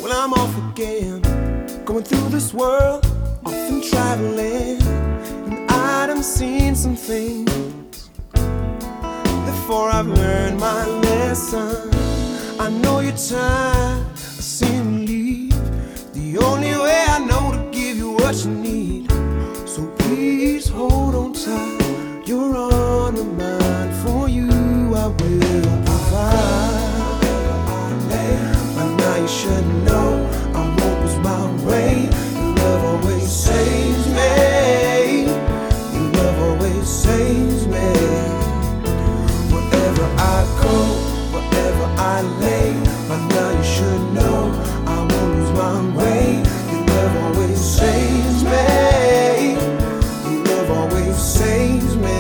Well, I'm off again, going through this world, often traveling, and I done seen some things before I've learned my lesson. I know you're tired of seeing me leave. The only way I know to give you what you need. So please hold on tight. You're on my mind. For you I will provide. By now you should know I won't lose my way. Your love always saves me. Your love always saves me. Wherever I go, wherever I lay, by now you should know I won't lose my way. Your love always saves me. Your love always saves me.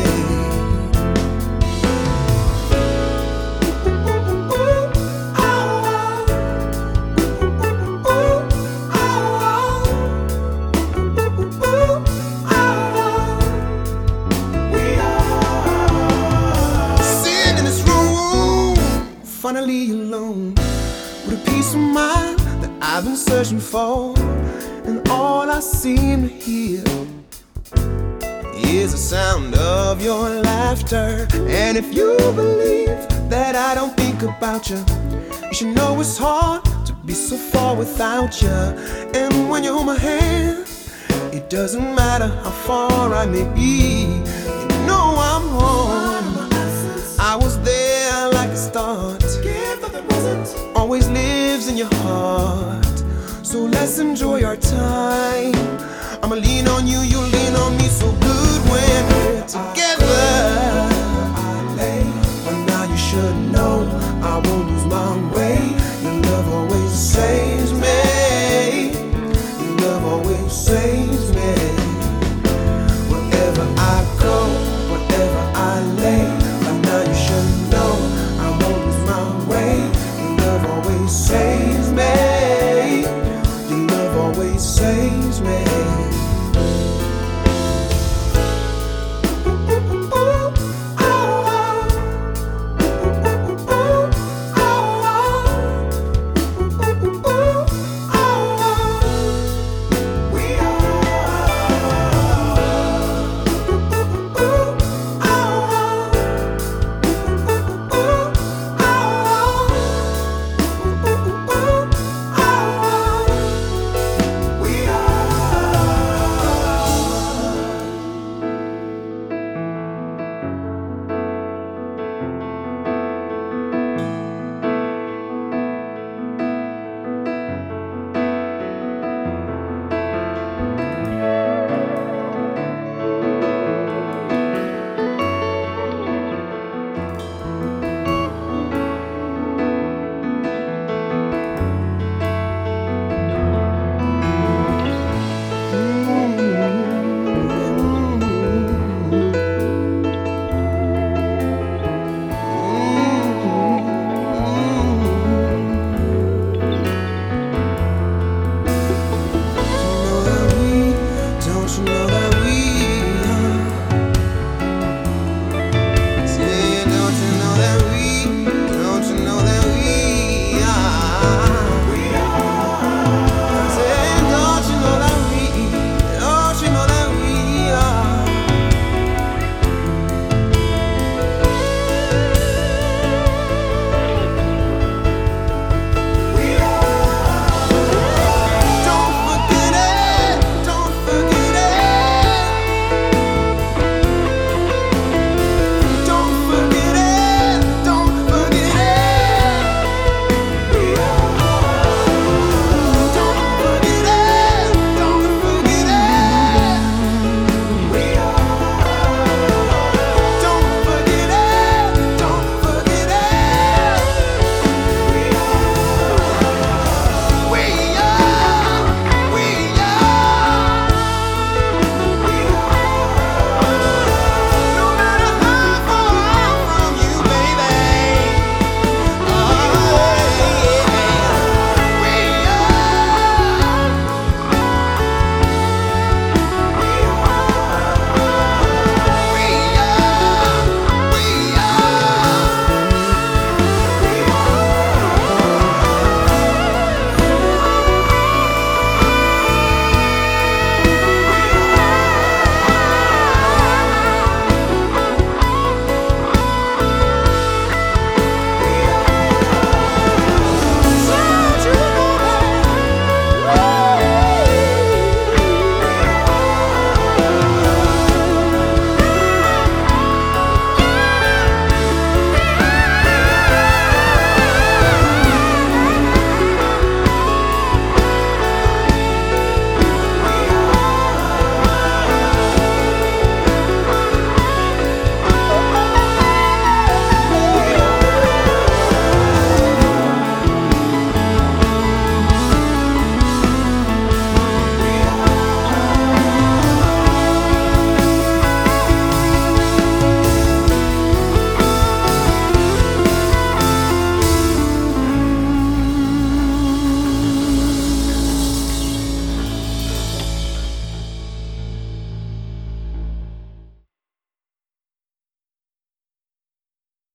Finally alone, with a peace of mind that I've been searching for. And all I seem to hear is the sound of your laughter. And if you believe that I don't think about you, you should know it's hard to be so far without you. And when you hold my hand, it doesn't matter how far I may be. You know I'm home. I was there like a start. Always lives in your heart. So let's enjoy our time. I'ma lean on you, you lean on me. So good when we're together. But now you should know I won't lose my way. Your love always saves